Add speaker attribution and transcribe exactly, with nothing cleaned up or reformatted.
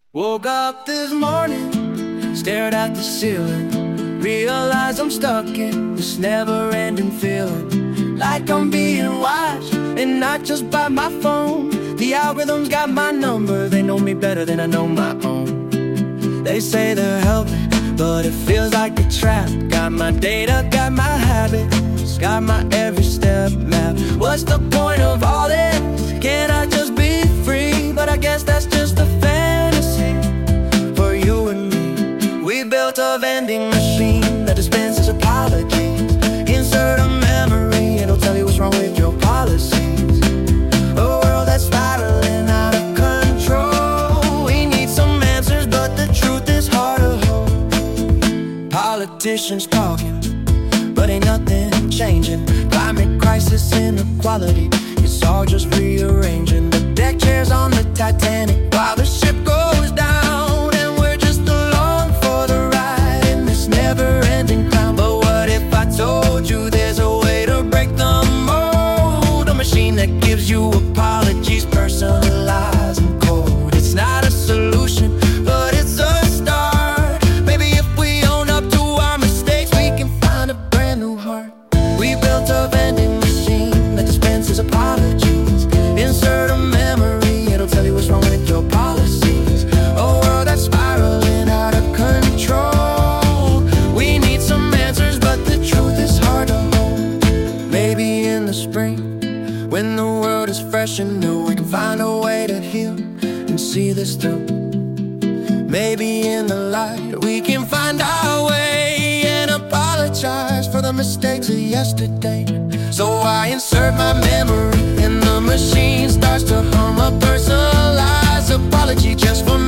Speaker 1: Woke up this morning, stared at the ceiling, realized I'm stuck in this never-ending feeling, like I'm being watched, and not just by my phone. The algorithms got my number, they know me better than I know my own. They say they're helping, but it feels like a trap. Got my data, got my habits, got my every step mapped. What's the point of all this? Can't I just be free? But I guess that's just a fantasy for you and me. We built a vending machine that dispenses apologies. Insert a memory, it'll tell you what's wrong with your policies. A world that's spiraling out of control. We need some answers, but the truth is hard to hold. Politicians talking, but ain't nothing changing. Climate crisis, inequality, it's all just rearranging. The deck chairs on the Titanic while the ship goes down, and we're just along for the ride in this never-ending clown. But what if I told you there's a way to break the mold? A machine that gives you apologies, personalized and cold. It's not a solution, but it's a start. Maybe if we own up to our mistakes, we can find a brand new heart. We built a vending machine that dispenses apologies. Insert a memory, it'll tell you what's wrong with your policies. A world that's spiraling out of control. We need some answers, but the truth is hard to hold. Maybe in the spring, when the world is fresh and new, we can find a way to heal and see this through. Maybe in the light, we can find our way and apologize for the mistakes of yesterday. So I insert my memory, and the machine starts to hum a personalized apology just for